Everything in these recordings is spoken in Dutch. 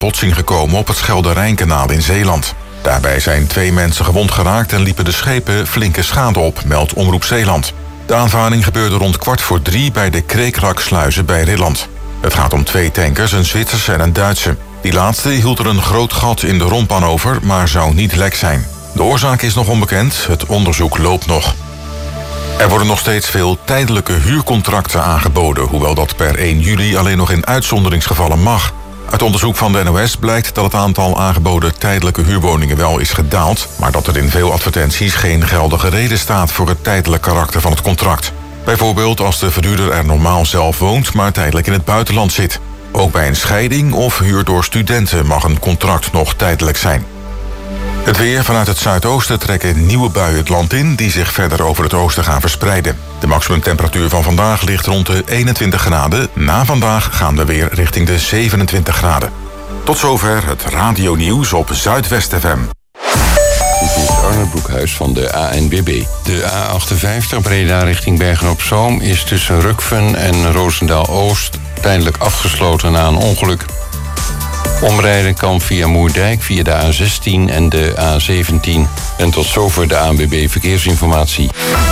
botsing gekomen op het Schelde-Rijnkanaal in Zeeland. Daarbij zijn 2 mensen gewond geraakt en liepen de schepen flinke schade op, meldt Omroep Zeeland. De aanvaring gebeurde rond 2:15 bij de Kreekraksluizen bij Rilland. Het gaat om 2 tankers, een Zwitserse en een Duitse. Die laatste hield er een groot gat in de rompan over, maar zou niet lek zijn. De oorzaak is nog onbekend, het onderzoek loopt nog. Er worden nog steeds veel tijdelijke huurcontracten aangeboden, hoewel dat per 1 juli alleen nog in uitzonderingsgevallen mag. Uit onderzoek van de NOS blijkt dat het aantal aangeboden tijdelijke huurwoningen wel is gedaald, maar dat er in veel advertenties geen geldige reden staat voor het tijdelijk karakter van het contract. Bijvoorbeeld als de verhuurder er normaal zelf woont, maar tijdelijk in het buitenland zit. Ook bij een scheiding of huur door studenten mag een contract nog tijdelijk zijn. Het weer: vanuit het zuidoosten trekken nieuwe buien het land in, die zich verder over het oosten gaan verspreiden. De maximumtemperatuur van vandaag ligt rond de 21 graden. Na vandaag gaan we weer richting de 27 graden. Tot zover het radionieuws op Zuidwest FM. Dit is Arnold Broekhuis van de ANWB. De A58 Breda richting Bergen-op-Zoom is tussen Rukven en Roosendaal-Oost tijdelijk afgesloten na een ongeluk. Omrijden kan via Moerdijk, via de A16 en de A17. En tot zover de ANWB Verkeersinformatie.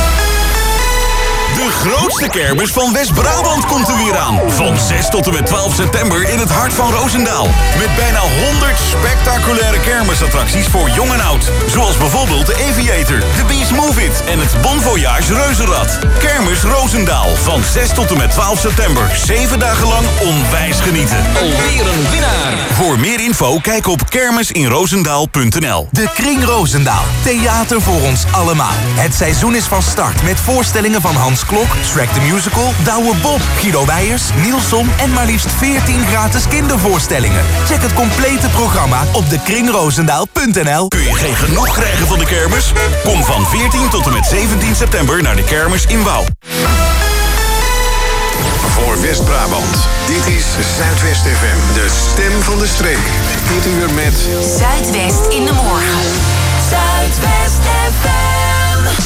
De grootste kermis van West-Brabant komt er weer aan. Van 6 tot en met 12 september in het hart van Roosendaal. Met bijna 100 spectaculaire kermisattracties voor jong en oud. Zoals bijvoorbeeld de Aviator, de Beast Move It en het Bon Voyage Reuzenrad. Kermis Roosendaal van 6 tot en met 12 september. 7 dagen lang onwijs genieten. Alweer een winnaar. Voor meer info kijk op kermisinroosendaal.nl. De Kring Roosendaal. Theater voor ons allemaal. Het seizoen is van start met voorstellingen van Hans Klok, Shrek the Musical, Douwe Bob, Guido Weijers, Nielson en maar liefst 14 gratis kindervoorstellingen. Check het complete programma op dekringroosendaal.nl. Kun je geen genoeg krijgen van de kermis? Kom van 14 tot en met 17 september naar de kermis in Wouw. Voor West-Brabant, dit is Zuidwest FM, de stem van de streek. Dit uur met Zuidwest in de morgen. Zuidwest FM.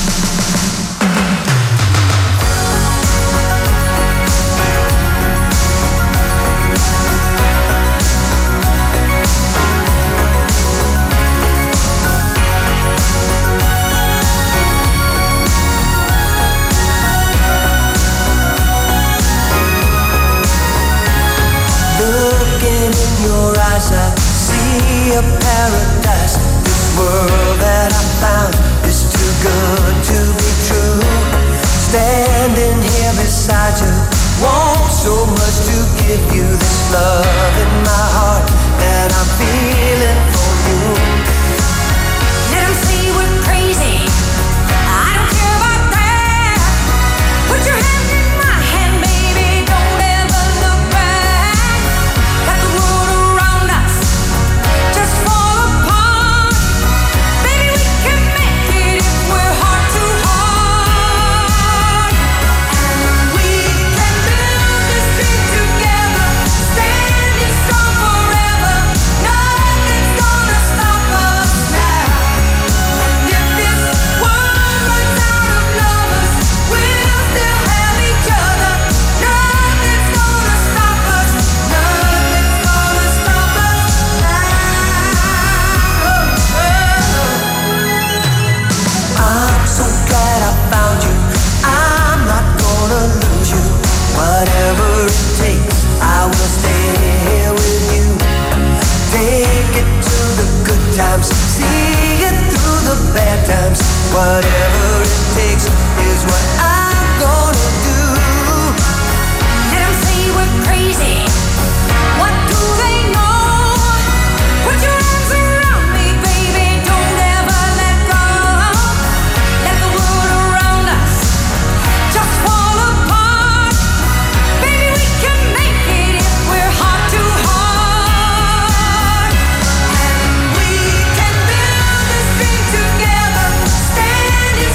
Looking in your eyes, I see a paradise. This world that I found is too good to be true. Standing here beside you, want so much to give you this love in my heart that I'm feeling for you. Let 'em say we're crazy. I don't care about that. Put your hand in my hand, baby. Don't ever look back. Got the world around us, just fall apart. Baby, we can make it if we're heart to heart. And we can build this dream together, standing strong forever. Nothing's gonna stop us now. And if this world runs out of lovers, we'll still have each other. Nothing's gonna stop us. Nothing's gonna stop us now. I'm so glad I found you. I'm not gonna lose you. Whatever it takes, I will stay here with you. Take it to the good times, see it through the bad times. Whatever it takes is what I'm gonna do. Let 'em say we're crazy. What do they know? Put your arms around me, baby. Don't ever let go. Let the world around us just fall apart. Baby, we can make it if we're heart to heart. And we can build this dream together, standing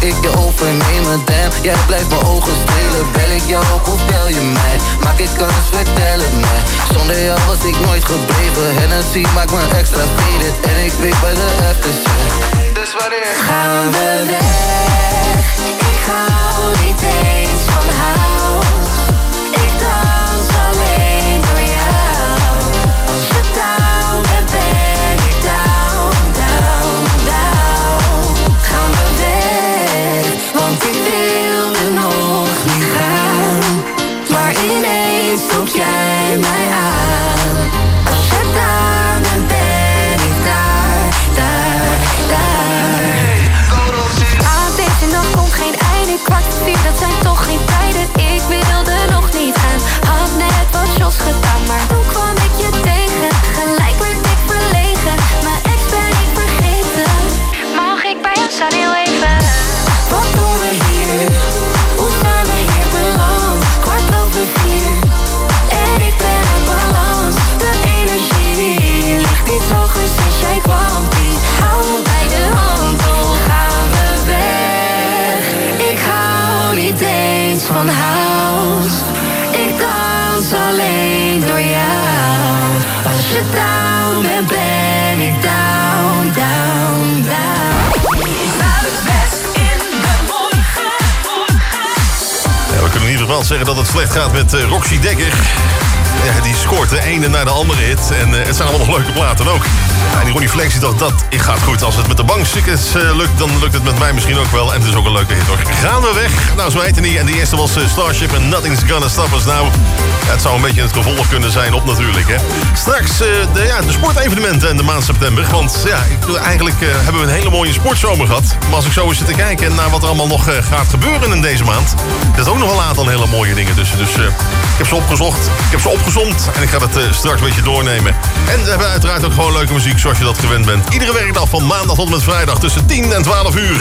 ik je overnemen, damn. Jij blijft mijn ogen strelen. Bel ik jou op of bel je mij? Maak ik kans, vertel het mij. Zonder jou was ik nooit gebleven. Hennessy maakt me extra faded. En ik weet bij de aftershit. Dus wanneer gaan we weg? Ik hou niet eens van house. Ik dans alleen door jou. Als je down bent, ben ik down, down, down. Gaan we weg, want ik wilde nog niet gaan. Maar ineens trok jij mij aan. Als je down bent, ben ik daar, daar, daar. Deze nacht komt geen einde, 3:15, dat zijn toch geen tijden. Ik wilde nog niet gaan, had net wat shots gedaan. Maar toen kwam ik je tegen, gelijk werd ik verlegen. Mijn ex ben ik vergeten, mag ik bij jou staan heel even? Wat doen we hier? Hoe zijn we hier beland? 3:15 en ik ben in balans. De energie ligt niet hoger sinds jij kwam. Die hou me bij de hand, hoe gaan we weg? Ik hou niet eens van house. Ik dans alleen door jou. Als je down bent, ben ik down, down, down. Zuidwest in de morgen. Ja, we kunnen in ieder geval zeggen dat het slecht gaat met Roxy Dekker. Ja, die scoort de ene naar de andere hit. En het zijn allemaal nog leuke platen ook. Ja, en die Ronnie Flex dacht, dat gaat goed. Als het met de bankstickers lukt, dan lukt het met mij misschien ook wel. En het is ook een leuke hit hoor. Gaan we weg? Nou, zo heette die. En die eerste was Starship en Nothing's Gonna Stop Us Now. Ja, het zou een beetje het gevolg kunnen zijn op natuurlijk. Hè. Straks de sportevenementen in de maand september. Want ja, eigenlijk hebben we een hele mooie sportzomer gehad. Maar als ik zo eens zit te kijken naar wat er allemaal nog gaat gebeuren in deze maand. Er is ook nog wel een aantal hele mooie dingen tussen. Dus ik heb ze opgezocht. Ik heb ze opgezomd. En ik ga het straks een beetje doornemen. En we hebben uiteraard ook gewoon leuke muziek zoals je dat gewend bent. Iedere werkdag van maandag tot en met vrijdag tussen 10 en 12 uur.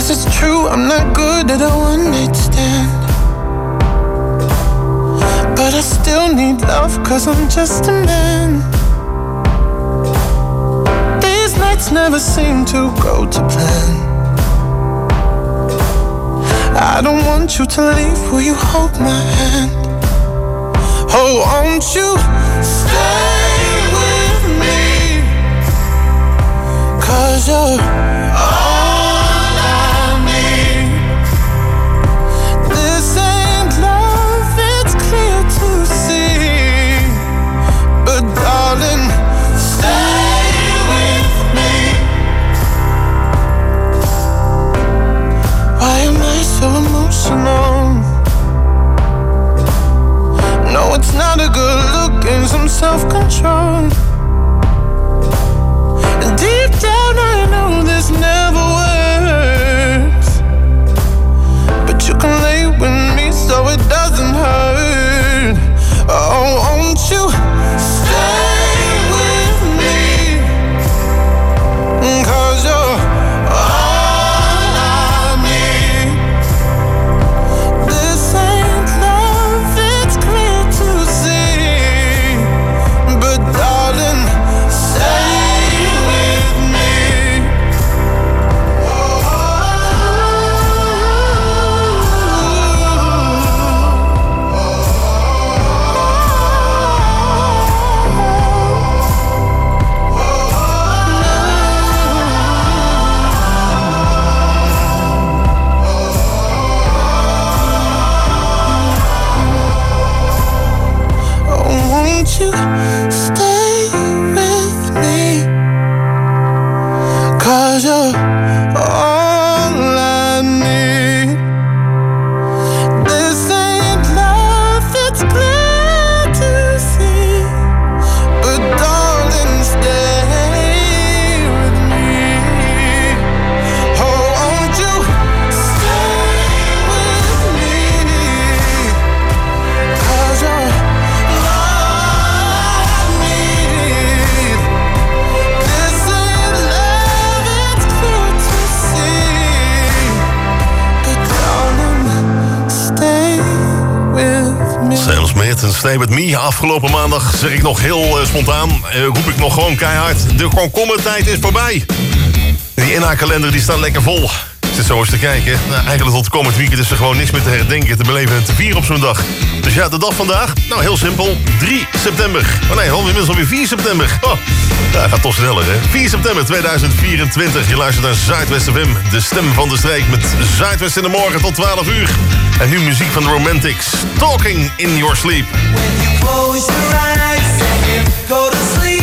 Yes, it's true, I'm not good at a one-night stand, but I still need love, cause I'm just a man. These nights never seem to go to plan. I don't want you to leave, will you hold my hand? Oh, won't you stay with me? Cause you're all I need. This ain't love, it's clear to see. But darling, stay with me. Why am I so emotional? No, it's not a good look and some self-control. And deep down I know this never works, but you can lay with me so it doesn't hurt. Oh, won't you stay with me? Cause you're all I need. This ain't love, it's clear to see. But darling, stay with me. Oh, won't you stay with me? Cause you're all I need. This ain't love, it's clear to see. But darling, stay with me. Oh, won't you stay with me? Cause you're all I need. This ain't love, it's clear to see. But darling, stay with me. Sam Smith en Stay With Me. Afgelopen maandag zeg ik nog heel spontaan, roep ik nog gewoon keihard. De komkommertijd is voorbij. Die NH-kalender die staat lekker vol. Ik zit zo eens te kijken. Nou, eigenlijk tot komend weekend is er gewoon niks meer te herdenken, te beleven en te vieren op zo'n dag. Dus ja, de dag vandaag? Nou, heel simpel. 3 september. Oh nee, inmiddels alweer 4 september. Oh, dat gaat toch sneller, hè? 4 september 2024. Je luistert naar Zuidwest FM, de stem van de streek. Met Zuidwest in de morgen tot 12 uur. En nu muziek van de Romantics. Talking in Your Sleep. When you close your eyes and you go to sleep,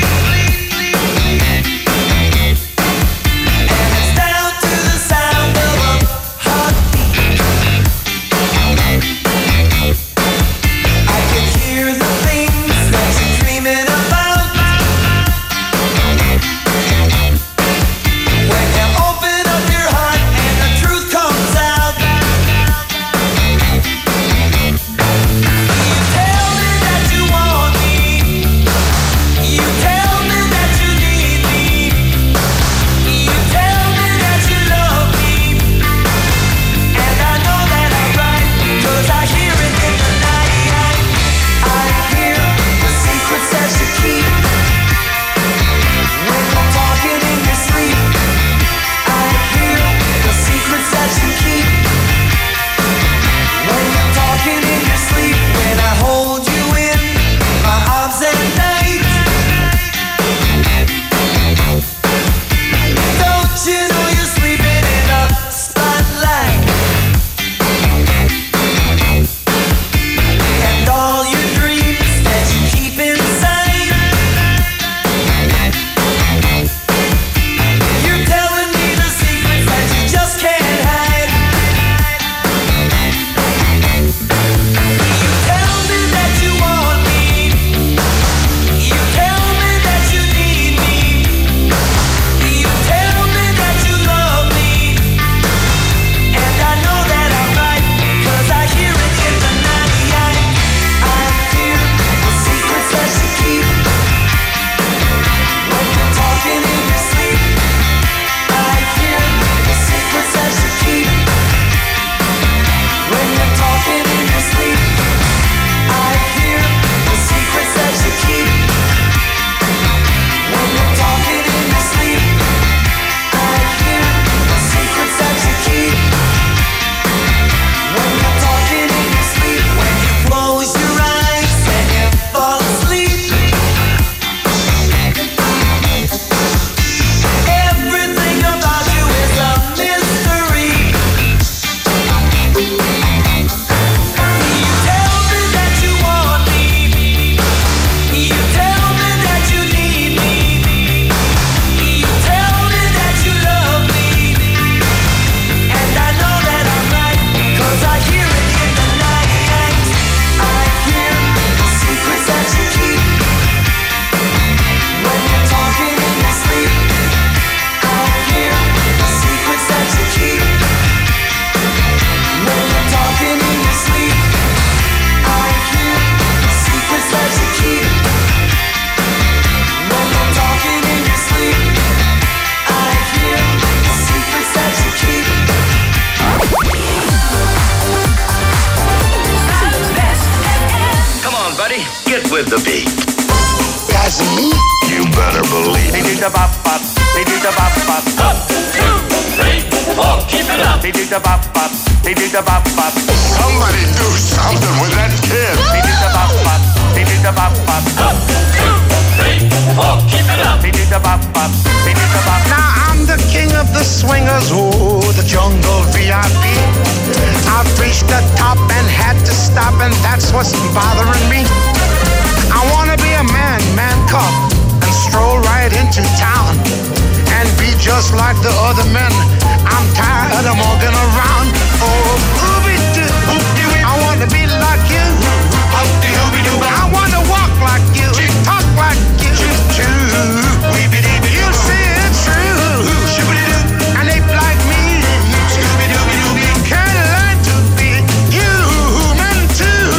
and it's down to the sound of a heartbeat. I can hear the things that you're dreaming about. When you open up your heart and the truth comes out. You tell me that you want me. with the beat. Guys and me? You better believe it. They do the bop bop. They do the bop bop. 1, 2, 3, 4. Keep it up. They do the bop bop. They do the bop bop. Somebody do something with that kid. They do the bop bop. They do the bop bop. 1, 2, 3, 4. Keep it up. They do the bop bop. They do the bop. Now I'm the king of the swingers, oh, the jungle VIP. I've reached the top and had to stop, and that's what's bothering me. I wanna be a man cub, and stroll right into town, and be just like the other men. I'm tired of walking around. Oh, ooby-doo, I wanna be like you. I wanna walk like you, talk like you too. You see it's true, and they like me. Can learn to be human too.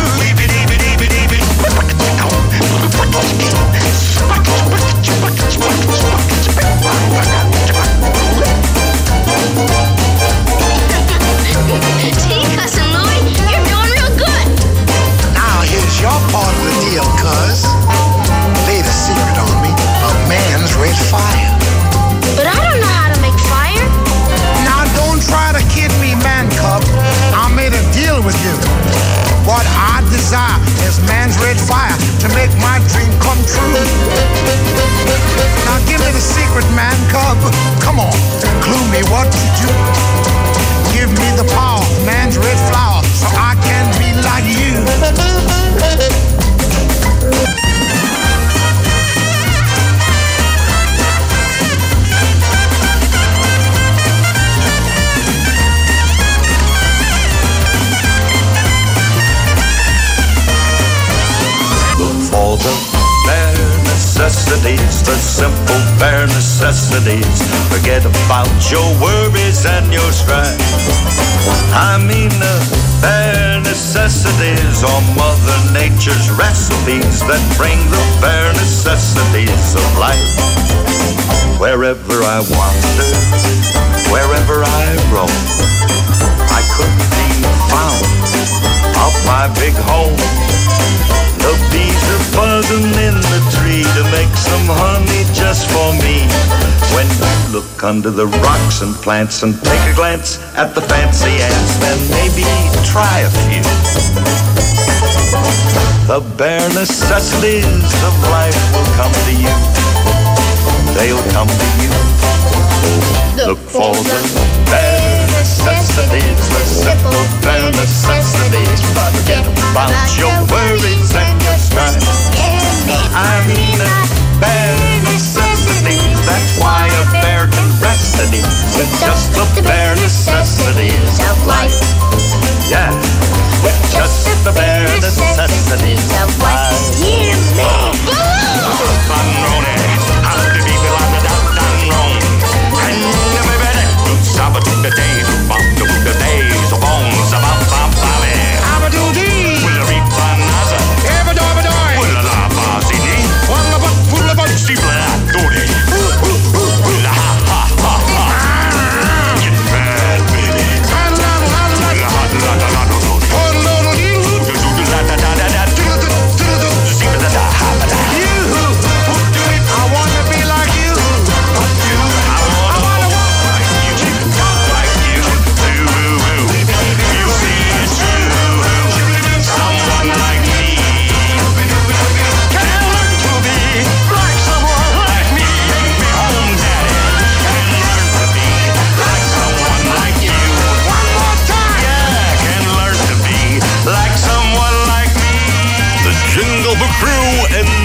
Gee, Cousin Louie, you're doing real good. Now here's your part of the deal, cuz. Lay the secret on me. A man's red fire. But I don't know how to make fire. Now don't try to kid me, man cub. I made a deal with you. What I desire is man's red fire to make my dream come true. Now give me the secret, man cub. Come on, clue me what to do. Give me the power of man's red flower so I can be like you. For the bare necessities, the simple bare necessities. Forget about your worries and your strife. I mean the bare necessities are Mother Nature's recipes that bring the bare necessities of life. Wherever I wander, wherever I roam, I could be found off my big home. The bees are buzzing in the tree to make some honey just for me. When you look under the rocks and plants and take a glance at the fancy ants, then maybe try a few. The bare necessities of life will come to you. They'll come to you. Look for the bare necessities, the simple bare necessities. Forget about your worries and your strife. I mean the bare necessities. That's why a bear can rest at ease. It's just the bare necessities of life. Yeah, with just the bare necessities of life. Yeah, man. The days, the days of bones, will the reap another? Will the lava zini? Will the bugsy black dory? Will the ha ha ha ha? Get mad, baby. Will the hot la la la la la? I wanna be like you. Jungle Book Crew en...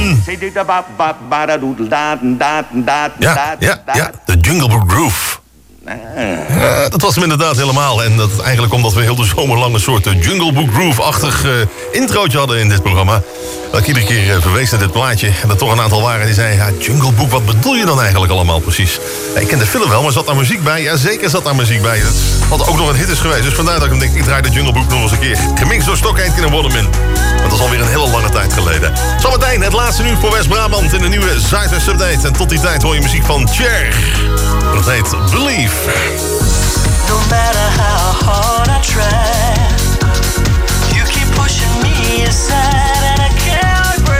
Ja, de Jungle Book Groove. Dat was hem inderdaad helemaal. En dat eigenlijk omdat we heel de zomer lang een soort Jungle Book Groove-achtig introotje hadden in dit programma. Dat ik iedere keer verwees naar dit plaatje. En er toch een aantal waren die zeiden... Ja, Jungle Book, wat bedoel je dan eigenlijk allemaal precies? Ja, ik ken de film wel, maar zat daar muziek bij? Ja, zeker zat daar muziek bij. Dat had ook nog een hit is geweest. Dus vandaar dat ik hem denk, ik draai de Jungle Book nog eens een keer. Gemixt door Stock Aitken en Waterman. Dat is alweer een hele lange tijd geleden. Zometeen het laatste nieuws voor West-Brabant in de nieuwe Zuidwest Update. En tot die tijd hoor je muziek van Cher. Dat heet Believe. No matter how hard I try, you keep pushing me aside and I can't break.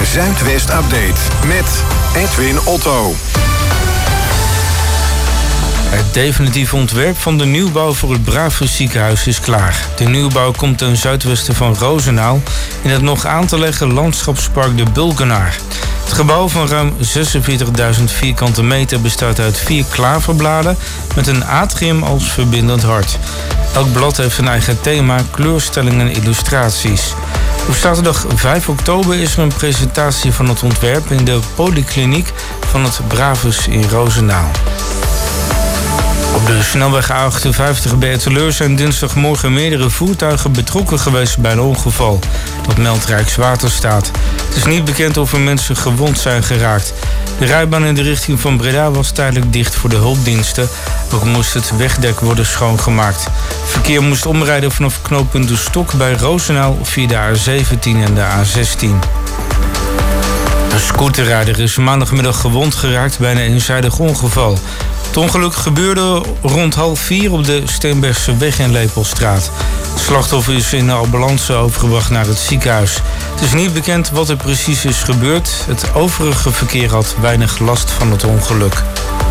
Zuidwest Update met Edwin Otto. Het definitieve ontwerp van de nieuwbouw voor het Bravus ziekenhuis is klaar. De nieuwbouw komt ten zuidwesten van Roosendaal in het nog aan te leggen landschapspark de Bulkenaar. Het gebouw van ruim 46.000 vierkante meter bestaat uit 4 klaverbladen met een atrium als verbindend hart. Elk blad heeft een eigen thema, kleurstelling en illustraties. Op zaterdag 5 oktober is er een presentatie van het ontwerp in de polykliniek van het Bravus in Roosendaal. Op de snelweg A58 bij Etteleur zijn dinsdagmorgen meerdere voertuigen betrokken geweest bij een ongeval. Dat meldt Rijkswaterstaat. Het is niet bekend of er mensen gewond zijn geraakt. De rijbaan in de richting van Breda was tijdelijk dicht voor de hulpdiensten. Ook moest het wegdek worden schoongemaakt. Verkeer moest omrijden vanaf knooppunt De Stok bij Roosendaal via de A17 en de A16. Een scooterrijder is maandagmiddag gewond geraakt bij een eenzijdig ongeval. Het ongeluk gebeurde rond 3:30 op de Steenbergse weg in Lepelstraat. Het slachtoffer is in de ambulance overgebracht naar het ziekenhuis. Het is niet bekend wat er precies is gebeurd. Het overige verkeer had weinig last van het ongeluk.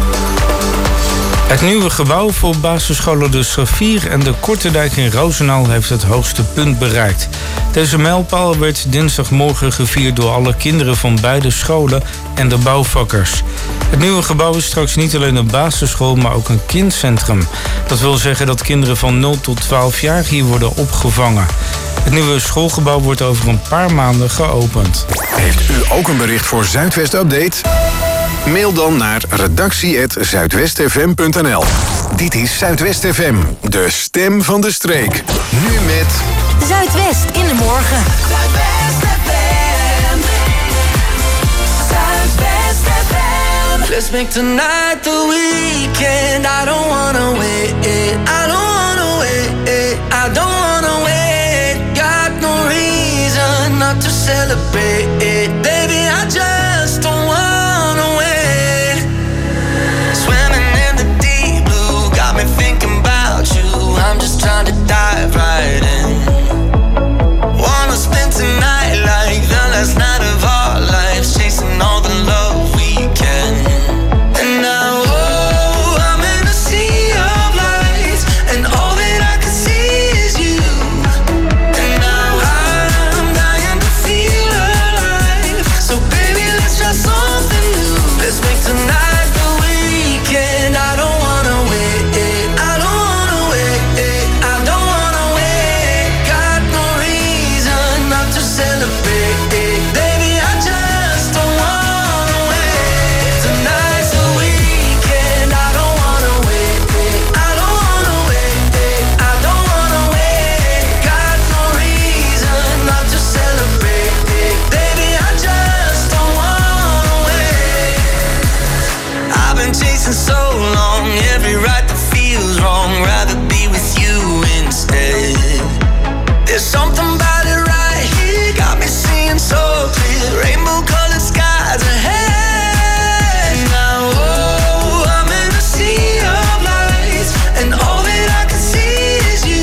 Het nieuwe gebouw voor basisscholen De Schaffier en de Kortedijk in Roosendaal heeft het hoogste punt bereikt. Deze mijlpaal werd dinsdagmorgen gevierd door alle kinderen van beide scholen en de bouwvakkers. Het nieuwe gebouw is straks niet alleen een basisschool, maar ook een kindcentrum. Dat wil zeggen dat kinderen van 0 tot 12 jaar hier worden opgevangen. Het nieuwe schoolgebouw wordt over een paar maanden geopend. Heeft u ook een bericht voor Zuidwest Update? Mail dan naar redactie@zuidwestfm.nl. Dit is Zuidwest FM, de stem van de streek. Nu met Zuidwest in de morgen. Zuidwest FM. Zuidwest FM. Let's make tonight the weekend. I don't wanna wait. I don't wanna wait. I don't wanna wait. Got no reason not to celebrate. Baby, I just don't wanna wait. Swimming in the deep blue got me thinking about you. I'm just trying to dive right in. Wanna spend tonight like the last night of our lives, chasing all the love we can. And now, oh, I'm in a sea of lights, and all that I can see is you. And now I'm dying to feel alive. So baby, let's try something new. Let's make tonight the weekend. I don't wanna wait. I don't wanna wait. I don't wanna wait. Got no reason not to celebrate. Baby, I just don't wanna wait. Tonight's the weekend. I don't wanna wait. I don't wanna wait. I don't wanna wait. Got no reason not to celebrate. Baby, I just don't wanna wait. I've been chasing so long, every right that feels wrong. Rather be with you instead. There's something about it right here, got me seeing so clear. Rainbow-colored skies ahead. Now, oh, I'm in a sea of lights, and all that I can see is you.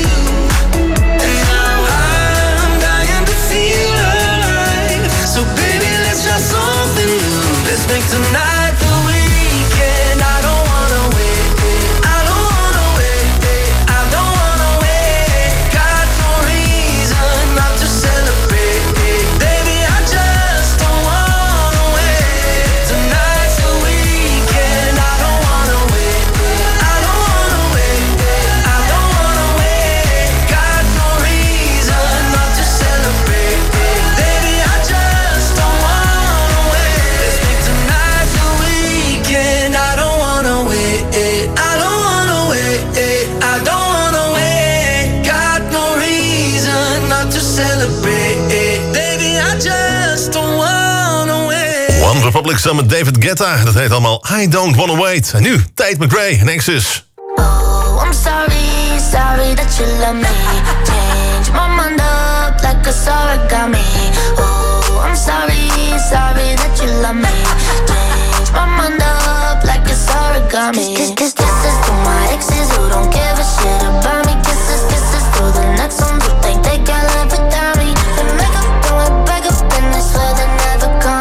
And now I'm dying to feel alive. So baby, let's try something new. Let's make tonight the weekend. I don't wanna wait. I don't wanna wait. I don't wanna wait. Got no reason not to celebrate. Baby, I just don't wanna wait. Tonight's the weekend. I don't wanna wait. I don't wanna wait. I don't wanna wait. Got no reason not to celebrate. Baby, I just don't wanna wait. Let's make tonight the weekend. I don't wanna wait. I don't wanna wait. I don't wanna wait. Got no reason not to celebrate. Baby, I just don't wanna wait. One Republic samen met David Guetta. Dat heet allemaal I Don't Wanna Wait. En nu, Tate McRae, Nexus. Oh, I'm sorry, sorry that you love me. Change my mind up like a origami. Oh, I'm sorry, sorry that you love me. Change my mind up like it's origami. Kisses to my exes who don't give a shit about me. Kisses to the next ones who think they can live without me. They make up and we break up and they swear they never come.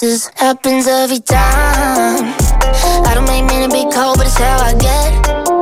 kisses. Happens every time. I don't make men to be cold, but it's how I get.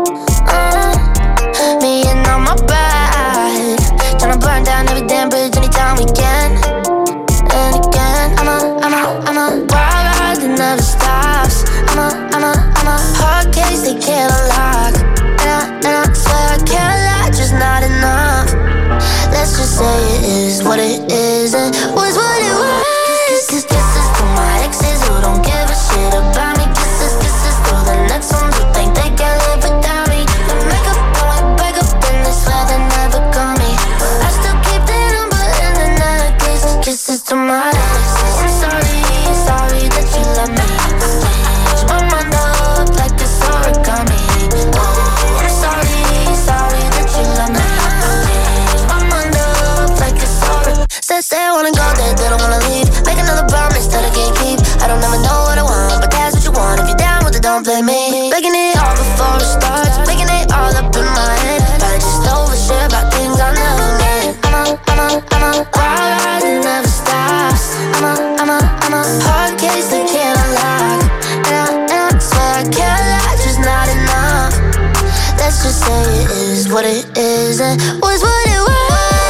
Me and on my ride, tryna burn down every damn bridge anytime we can. And again, I'm a wild ride that never stops. I'm a hard case they can't unlock. And I swear I can't lie, just not enough. Let's just say it is what it is and was what it was. Kisses to my exes who don't give a shit about me. Kisses to the next ones who think they can live without me. The makeup and we break up and they swear they never call me. I still keep their number in the necklace. Kisses to my exes. I'm sorry that you left me. Change my mind up like it's origami. Oh, I'm sorry that you left me. Change my mind up like it's origami. Say I wanna go there, they don't wanna leave. Make another promise that I can't keep. I don't ever know what I want, but that's what you want. If you're down with it, don't blame me. Breaking it all before it starts, making it all up in my head. I just overshare about things I never meant. I'm a wild ride that never stops. I'm a hard case that can't unlock. And I swear I can't lie, just not enough. Let's just say it is what it is and was what it was.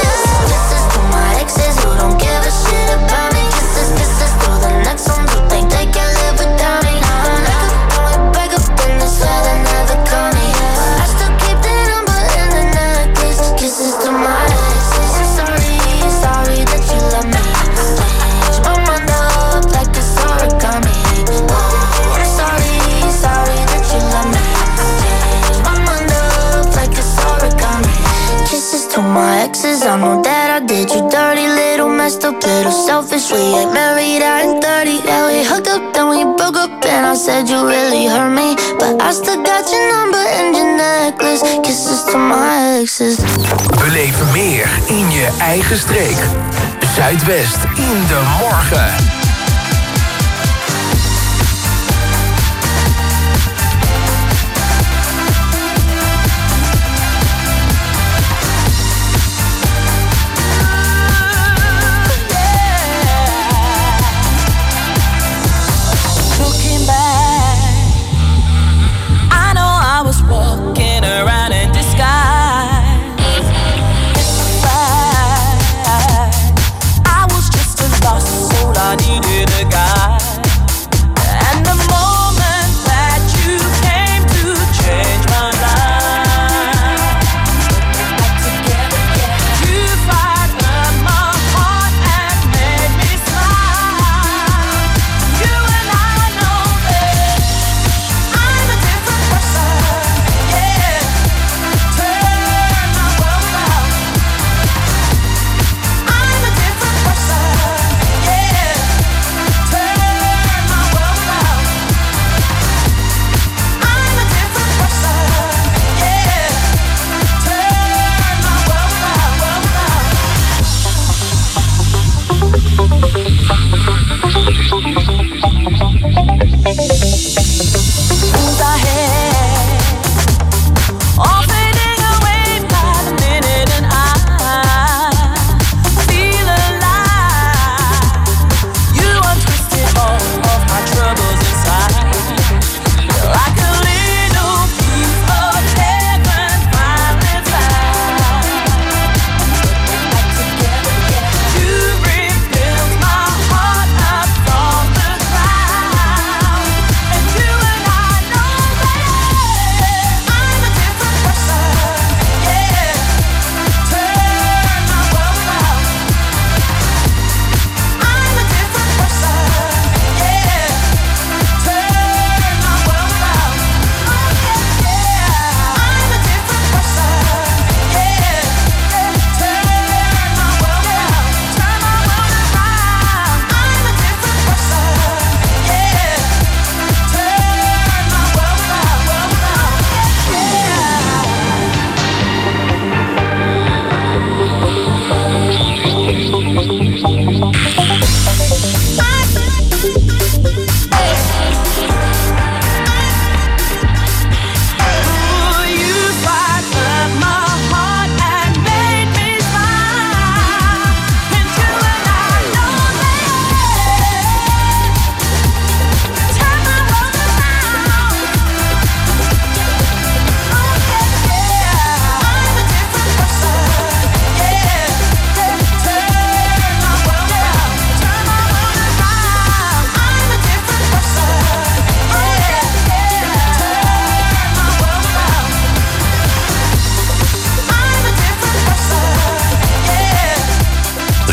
Who don't give a shit about me. Kisses to the next ones who think they can live without me. Break up and they swear they never call me. I still keep their number in the necklace. Kisses to my exes. I'm sorry that you left me. Change my mind up like it's origami. Oh, I'm sorry that you left me. Change my mind up like it's origami. Kisses to my exes. I know that I did you dirty, little messed up, little selfish. We ain't married, I ain't 30. Yeah, we hooked up, then we broke up, and I said you really hurt me. But I still got your number and your necklace. Kisses to my exes. Beleef meer in je eigen streek. Zuidwest in de morgen. Walking around in disguise. It's fine. I was just a lost soul. I need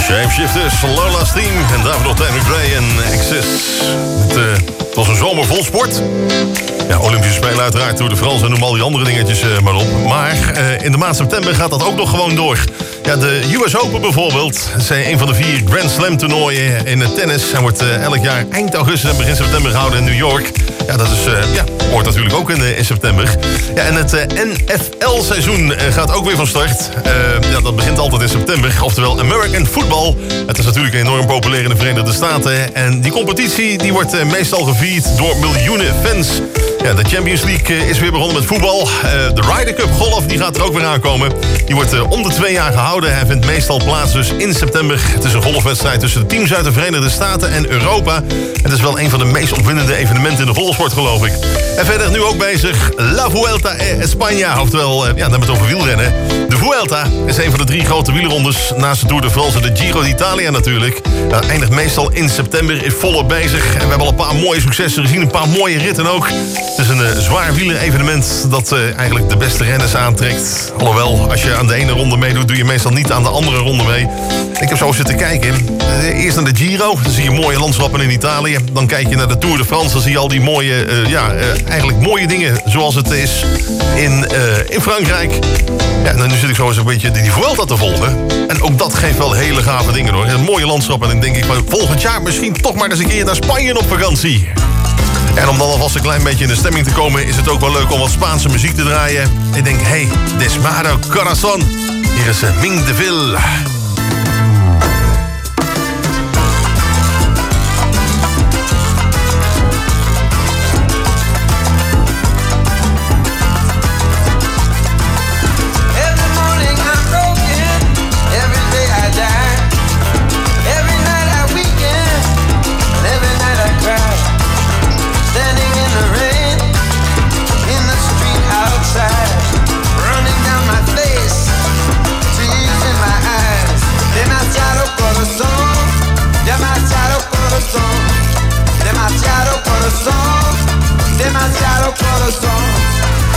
Shapeshifters, Lola's Team en daarvoor nog Tammy Gray en Access. Het was een zomer vol sport. Ja, Olympische Spelen uiteraard, Tour de France en noem al die andere dingetjes maar op. Maar in de maand september gaat dat ook nog gewoon door. Ja, de US Open bijvoorbeeld. Dat is een van de 4 Grand Slam toernooien in het tennis. Hij wordt elk jaar eind augustus en begin september gehouden in New York. Ja, dat is, hoort natuurlijk ook in september. Ja, en het NFL-seizoen gaat ook weer van start. Ja, dat begint altijd in september. Oftewel American Football. Het is natuurlijk enorm populair in de Verenigde Staten. En die competitie die wordt meestal gevierd door miljoenen fans. Ja, de Champions League is weer begonnen met voetbal. De Ryder Cup golf die gaat er ook weer aankomen. Die wordt om de 2 jaar gehouden. Hij vindt meestal plaats dus in september. Het is een golfwedstrijd tussen de teams uit de Verenigde Staten en Europa. Het is wel een van de meest opwindende evenementen in de golfsport, geloof ik. En verder nu ook bezig La Vuelta a España. Oftewel, dan hebben we het over wielrennen. De Vuelta is een van de 3 grote wielerrondes. Naast de Tour de France en de Giro d'Italia natuurlijk. Eindigt meestal in september, is volop bezig. En we hebben al een paar mooie successen gezien. Een paar mooie ritten ook. Het is een zwaar wielerevenement dat eigenlijk de beste renners aantrekt. Alhoewel, als je aan de ene ronde meedoet, doe je meestal niet aan de andere ronde mee. Ik heb zo zitten kijken. Eerst naar de Giro, dan zie je mooie landschappen in Italië. Dan kijk je naar de Tour de France, dan zie je al die mooie, eigenlijk mooie dingen zoals het is in Frankrijk. Ja, en nu zit ik zo eens een beetje die Vuelta te volgen. En ook dat geeft wel hele gave dingen hoor. Een mooie landschap en dan denk ik van volgend jaar misschien toch maar eens een keer naar Spanje op vakantie. En om dan alvast een klein beetje in de stemming te komen, is het ook wel leuk om wat Spaanse muziek te draaien. Ik denk, hey, Desmado Corazon. Hier is Ming de Ville. Running down my face, tears in my eyes. Demasiado corazón, demasiado corazón, demasiado corazón, demasiado corazón.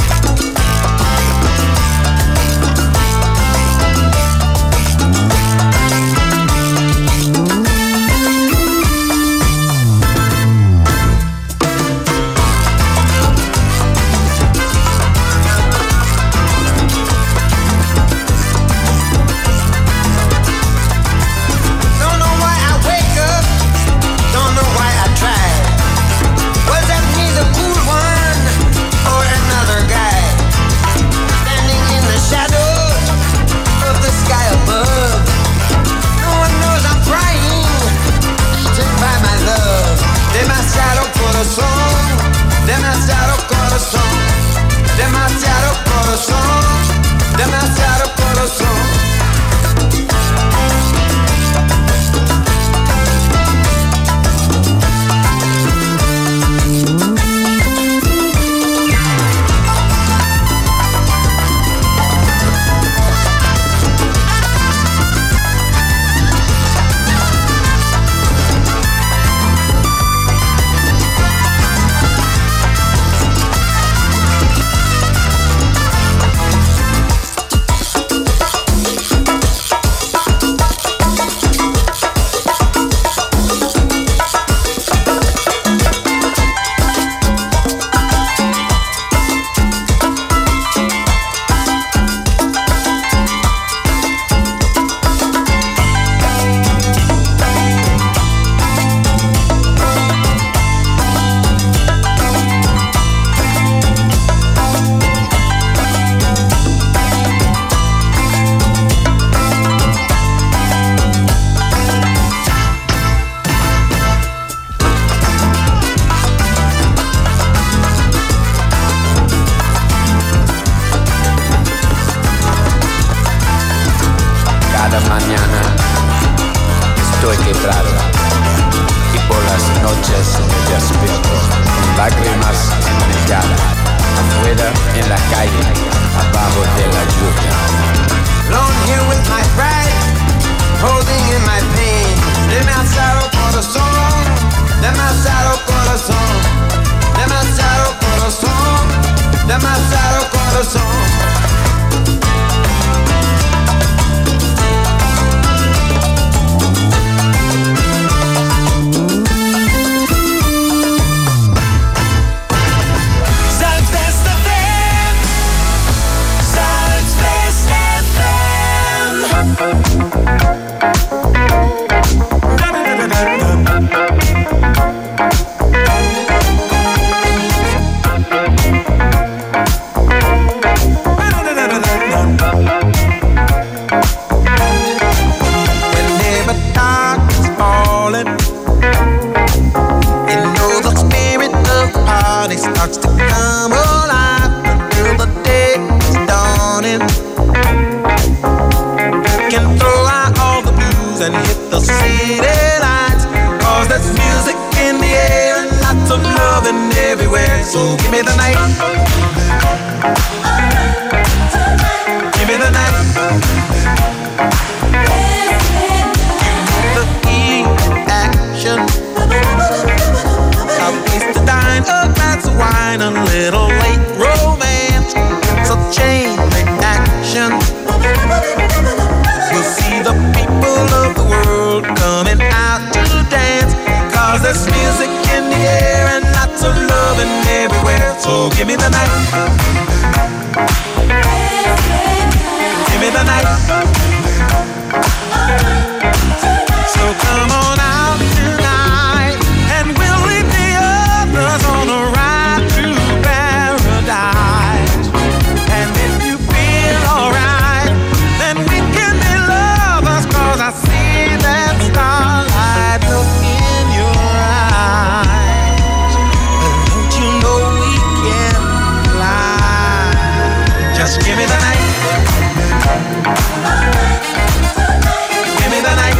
Demasiado corazón, demasiado corazón, demasiado corazón. clubs and hit the city lights. Cause there's music in the air and lots of loving everywhere. So give me the night. Give me the night. The heat, action, a place to dine, a glass of wine, a little late romance. So chain reaction. We'll see the people of the world coming out to dance. Cause there's music in the air and lots of loving everywhere. So give me the night. Give me the night. So come on out tonight and we'll leave the others on a ride to paradise. And if you feel alright, then we can be lovers. Cause I see that starlight look in your eyes. And don't you know we can fly? Just give me the night. Give me the night.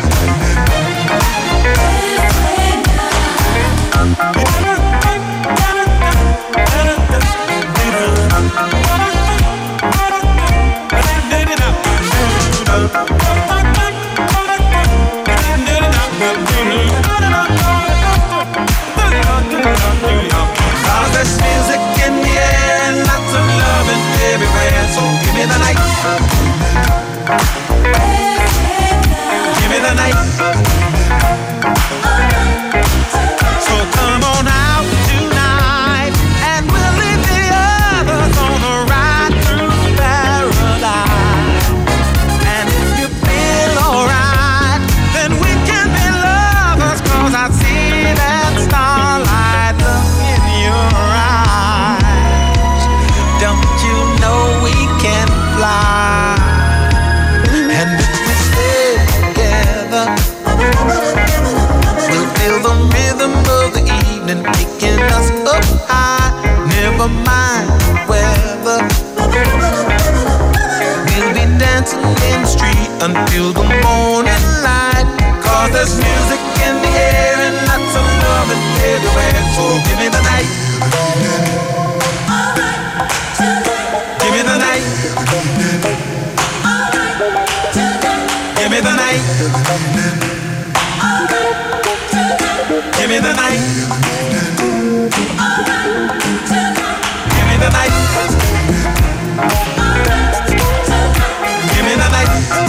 Cause there's music in the air and lots of loving everywhere. So give me the night. Give me the night. So come on out tonight and we'll leave the others on a ride through paradise. And if you feel alright, then we can be lovers. Cause I see that starlight look in your eyes. Don't you know we can fly? And if we stay together, we'll feel the rhythm of the evening taking us up high. Never mind weather. We'll be dancing in the street until the morning light. Cause there's music in the air and lots of loving everywhere. So give me the night. Give me the night. Give me the night. Give me the night. Give me the night. Give me the night.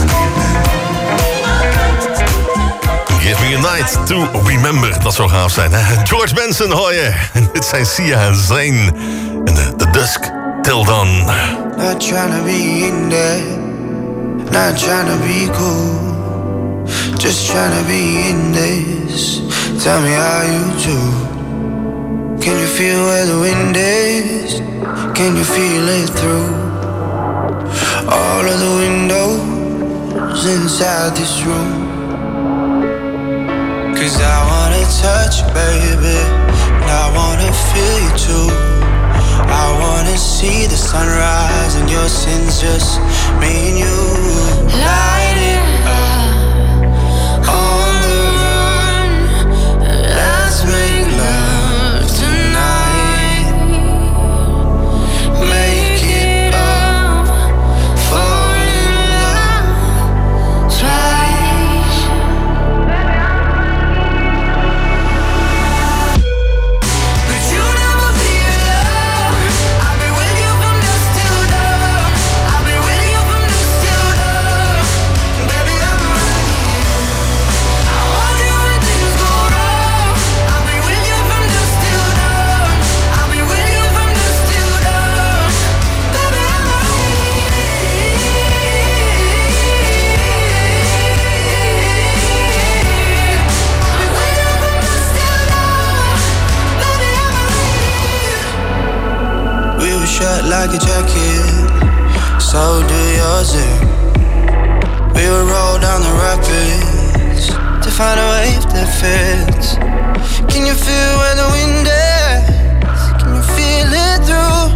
Give me a night to remember. Dat zou gaaf zijn, hè? George Benson hoor je. En dit zijn Sia en Zayn. En The Dusk Till Dawn. Not trying to be in there, not trying to be cool, just trying to be in this. Tell me how you do. Can you feel where the wind is? Can you feel it through all of the windows inside this room? Cause I wanna touch you, baby, and I wanna feel you too. I wanna see the sunrise and your sins, just me and you. Light it up on the run. Let's make love tonight. Make it up, fall in love twice. But you never be alone. I'll be with you from dusk till dawn. I'll be with you from dusk till dawn. Baby, I'm right here. I want you when things go wrong. I'll be with you from dusk till dawn. I'll be with you from dusk till dawn. Baby, I'm right here. We were shut like a jacket, so do yours. We would roll down the rapids to find a wave that fits. Can you feel where the wind is? Can you feel it through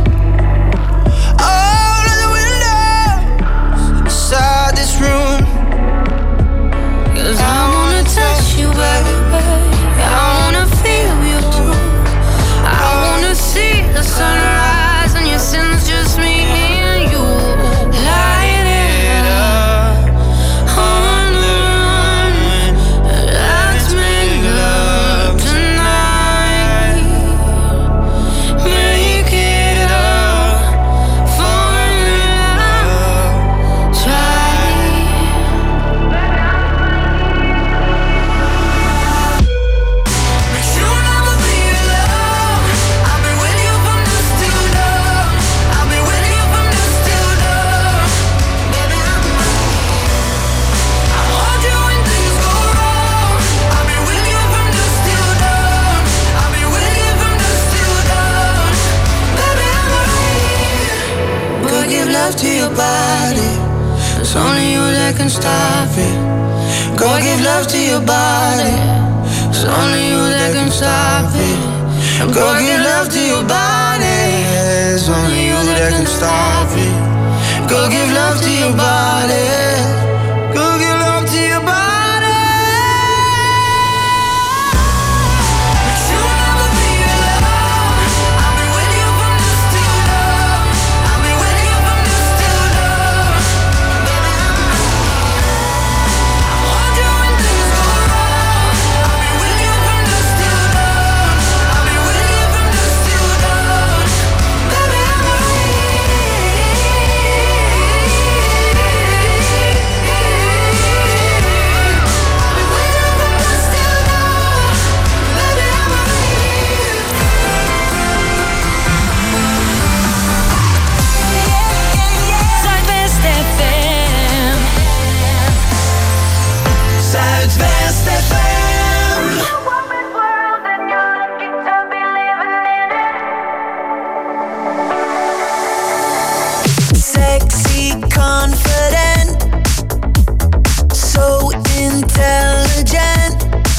all of the windows inside this room? It's only you that can stop it. Go give love to your body. It's only you that can stop it. Go give love to your body. It's only you that can stop it. Go give love to your body. Go give love to your body. Sexy, confident, so intelligent.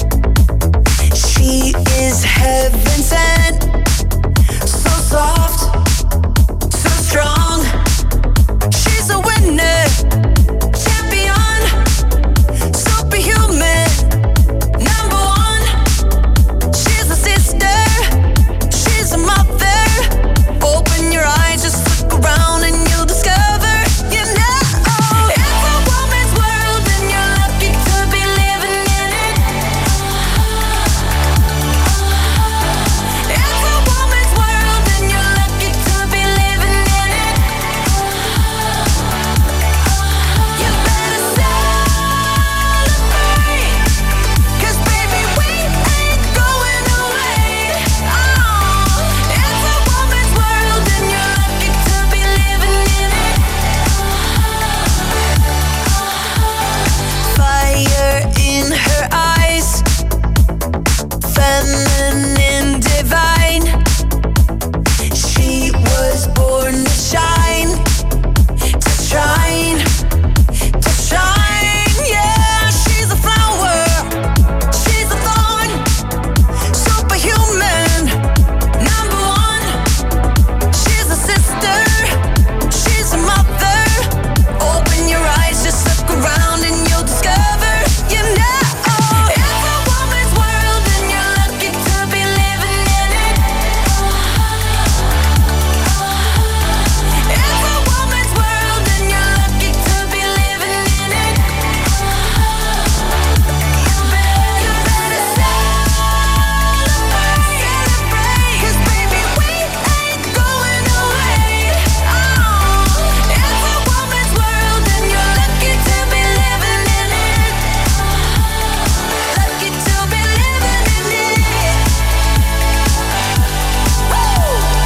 She is heaven sent, so soft, so strong. She's a winner, champion, superhuman, number one. She's a sister, she's a mother. Open your eyes, just look around and you'll discover, you know, it's a woman's world and you're lucky to be living in it. It's a woman's world and you're lucky to be living in it. You better celebrate, 'cause baby we ain't going away. It's a woman's world and you're lucky to be living in it. Fire in her eyes, feminine, divine. She was born to shine, to shine, to shine. Yeah, she's a flower, she's a thorn, superhuman, number one. She's a sister, she's a mother. Open your eyes, just look around and you'll discover, you know, it's a woman's world and you're lucky to be living in it. It's a woman's world and you're lucky to be living in it. You better celebrate, 'cause baby we ain't going away. It's a woman's world and you're lucky to be living in it. Lucky to be living in it. Woo!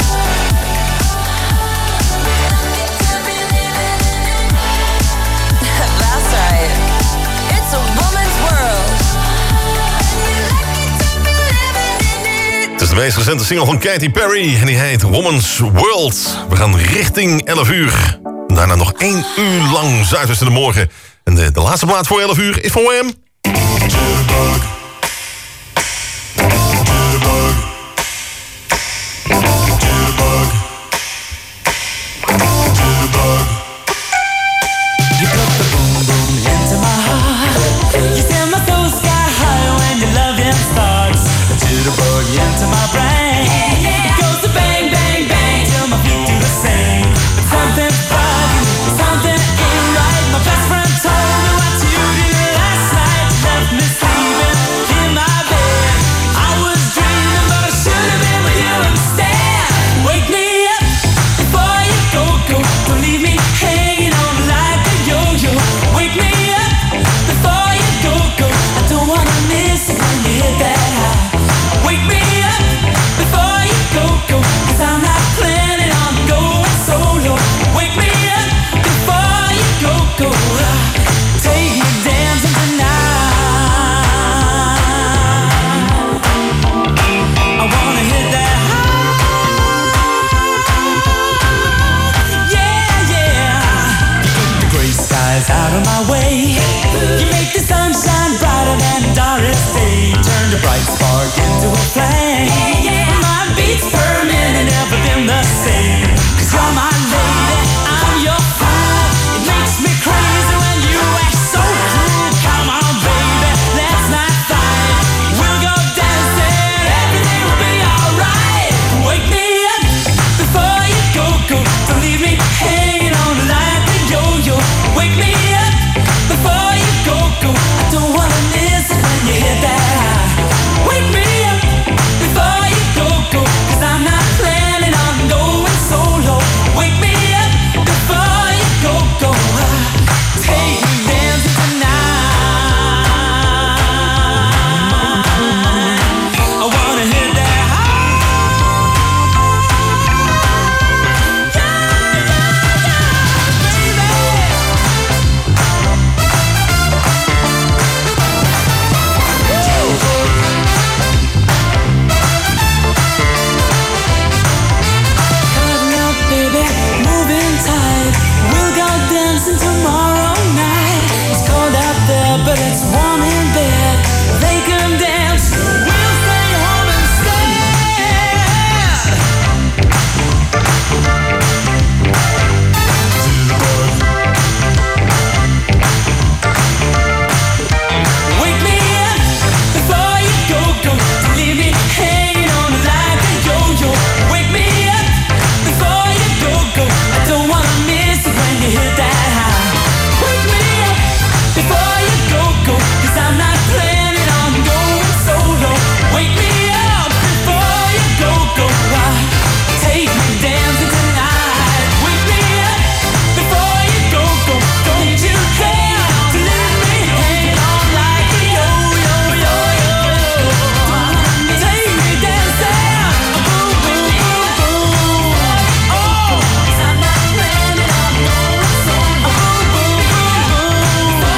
Lucky to be living in it. That's right. It's a woman's world. And you're lucky to be living in it. Het is de meest recente single van Katy Perry en die heet Woman's World. We gaan richting 11 uur. Daarna nog 1 uur lang Zuidwest in de morgen. En de laatste plaat voor 11 uur is van Wham. You put the boom boom into my heart. You send my soul sky high when your loving starts. Jitterbug into my brain. It goes to bang bang bang till my feet do the same. But something's bugging, something ain't right. My best friend told me what you did last night. You left me sleeping a bright spark into a flame. My beats per minute never been the same. 'Cause you're my lady, I'm your fool. It makes me crazy when you act so cruel. Come on, baby, let's not fight. We'll go dancing, everything will be alright. Wake me up before you go. Don't leave me hanging on like a yo-yo. Wake me up before you go. I don't wanna miss it when you hit that high. Wake me up before you go. 'Cause I'm not planning on going solo. Wake me up before you go. Take me dancing tonight. I wanna hit that tomorrow night. It's cold out there, but it's warm in bed. They can dance, we'll stay home instead. Wake me up before you go. Don't leave me hanging on like a yo-yo. Wake me up before you go. I don't wanna miss it when you hit that. Before you go, 'cause I'm not planning on going solo. Wake me up before you go. Take me dancing tonight. Wake me up before you go. Don't you care to let me hang on like a yo-yo. Take me dancing. Boom, boom, boom, boom. Oh, 'cause I'm not planning on going solo. Boom, boom, boom, boom.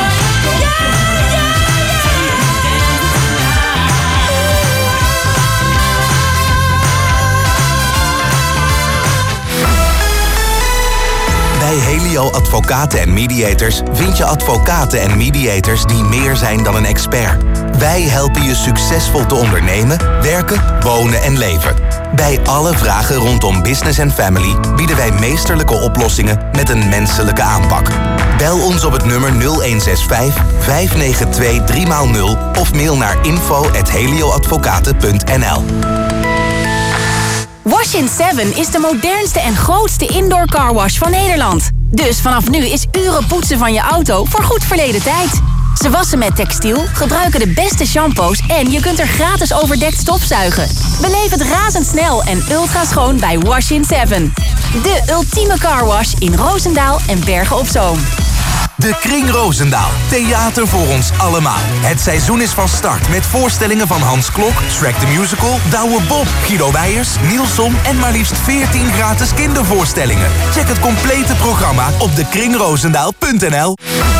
Bij Helio Advocaten en Mediators vind je advocaten en mediators die meer zijn dan een expert. Wij helpen je succesvol te ondernemen, werken, wonen en leven. Bij alle vragen rondom business en family bieden wij meesterlijke oplossingen met een menselijke aanpak. Bel ons op het nummer 0165 592 3x0 of mail naar info@helioadvocaten.nl. Wash in 7 is de modernste en grootste indoor carwash van Nederland. Dus vanaf nu is uren poetsen van je auto voor goed verleden tijd. Ze wassen met textiel, gebruiken de beste shampoos en je kunt er gratis overdekt stofzuigen. Beleef het razendsnel en ultra schoon bij Wash in 7. De ultieme carwash in Roosendaal en Bergen op Zoom. De Kring Roosendaal. Theater voor ons allemaal. Het seizoen is van start met voorstellingen van Hans Klok, Shrek the Musical, Douwe Bob, Guido Weijers, Nielson en maar liefst 14 gratis kindervoorstellingen. Check het complete programma op dekringroosendaal.nl.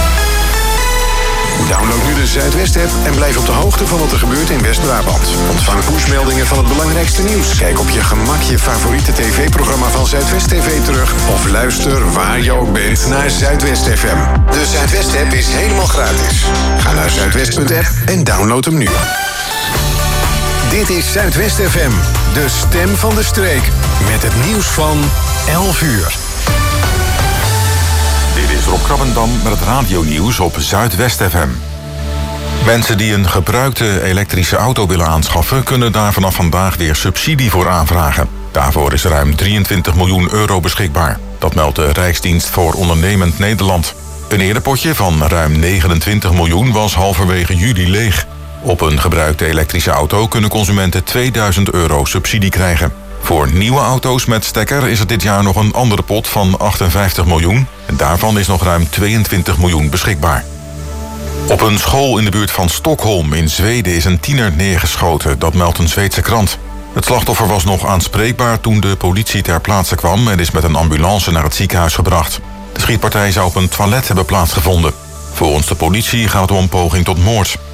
Download nu de Zuidwest-app en blijf op de hoogte van wat er gebeurt in West-Brabant. Ontvang pushmeldingen van het belangrijkste nieuws. Kijk op je gemak je favoriete tv-programma van Zuidwest TV terug. Of luister waar je ook bent naar Zuidwest FM. De Zuidwest-app is helemaal gratis. Ga naar zuidwest.app en download hem nu. Dit is Zuidwest FM, de stem van de streek. Met het nieuws van 11 uur. Dit is Rob Krabbendam met het radionieuws op Zuidwest FM. Mensen die een gebruikte elektrische auto willen aanschaffen, kunnen daar vanaf vandaag weer subsidie voor aanvragen. Daarvoor is ruim 23 miljoen euro beschikbaar. Dat meldt de Rijksdienst voor Ondernemend Nederland. Een eerder potje van ruim 29 miljoen was halverwege juli leeg. Op een gebruikte elektrische auto kunnen consumenten 2000 euro subsidie krijgen. Voor nieuwe auto's met stekker is er dit jaar nog een andere pot van 58 miljoen. En daarvan is nog ruim 22 miljoen beschikbaar. Op een school in de buurt van Stockholm in Zweden is een tiener neergeschoten. Dat meldt een Zweedse krant. Het slachtoffer was nog aanspreekbaar toen de politie ter plaatse kwam en is met een ambulance naar het ziekenhuis gebracht. De schietpartij zou op een toilet hebben plaatsgevonden. Volgens de politie gaat het om een poging tot moord.